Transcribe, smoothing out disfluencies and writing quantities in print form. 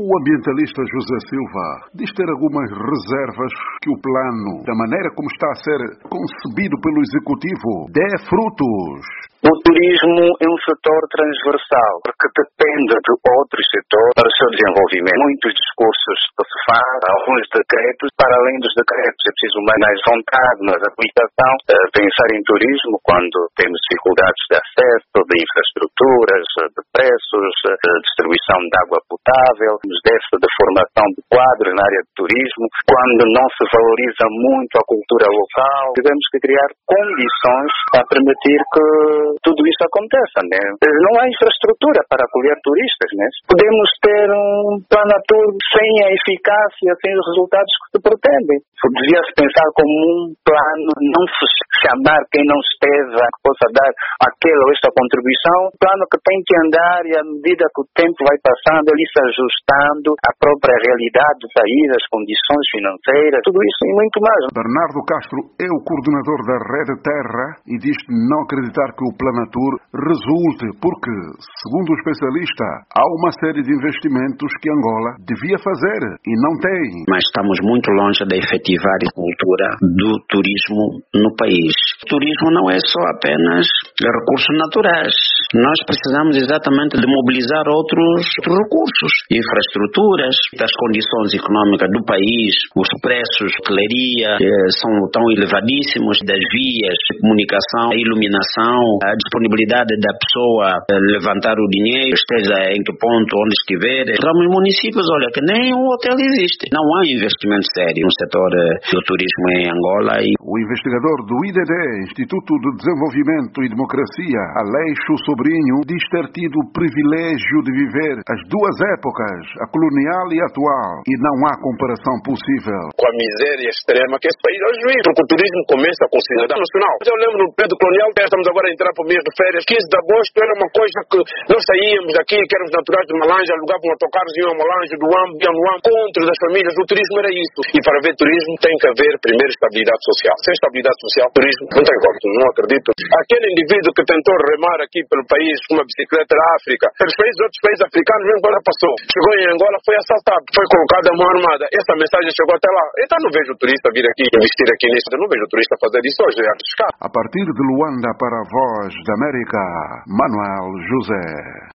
O ambientalista José Silva diz ter algumas reservas que o plano, da maneira como está a ser concebido pelo Executivo, dê frutos. O turismo é um setor transversal, porque depende de outros setores para o seu desenvolvimento. Muitos discursos que se faz, alguns decretos, para além dos decretos, é preciso mais vontade, mais aplicação. Pensar em turismo quando temos dificuldades de acesso, de infraestruturas, de preços, de distribuição de água potável, nos déficit de formação de quadros na área de turismo, quando não se valoriza muito a cultura local, tivemos que criar condições para permitir que tudo isso aconteça, né? Não há infraestrutura para acolher turistas, né? Podemos ter um plano a tour sem a eficácia, sem os resultados que se pretendem. Devia-se pensar como um plano, não se chamar quem não esteja, que possa dar aquela ou esta contribuição, um plano que tem que andar e à medida que o tempo vai passando, ele se ajustando à própria realidade do país, às condições financeiras, tudo isso e muito mais. Bernardo Castro é o coordenador da Rede Terra e diz não acreditar que o Planatur resulte, porque, segundo o especialista, há uma série de investimentos que Angola devia fazer e não tem. Mas estamos muito longe de efetivar a cultura do turismo no país. O turismo não é só apenas recursos naturais. Nós precisamos exatamente de mobilizar outros recursos, infraestruturas, as condições econômicas do país, os preços de hotelaria são tão elevadíssimos, das vias de comunicação, a iluminação, a disponibilidade da pessoa levantar o dinheiro, esteja em que ponto, onde estiver. Ramos municípios, olha, que nem um hotel existe. Não há investimento sério no setor do turismo em Angola. O investigador do IDD, Instituto de Desenvolvimento e Democracia, Aleixo Sobrinho, diz ter tido o privilégio de viver as duas épocas, a colonial e a atual, e não há comparação possível. Com a miséria extrema que esse país hoje vive, porque o turismo começa com cidadão nacional. Eu lembro no período colonial, estamos agora a entrar para o mês de férias, 15 de agosto era uma coisa que nós saíamos daqui, que éramos naturais de Malanja, alugavam autocarros, iam a Malanja, do Ambo, iam no Ambo, contra das famílias. O turismo era isso. E para haver turismo tem que haver primeiro estabilidade social. Sem estabilidade social, turismo não tem como, não acredito. Aquele indivíduo que tentou remar aqui pelo país com uma bicicleta da África, outros países africanos, mesmo quando passou, chegou em Angola, foi assaltado, foi colocado a mão armada. Essa mensagem chegou até lá. Então não vejo o turista vir aqui, investir aqui nisso. Eu não vejo o turista fazer isso hoje, é arriscado. A partir de Luanda para a Voz da América, Manuel José.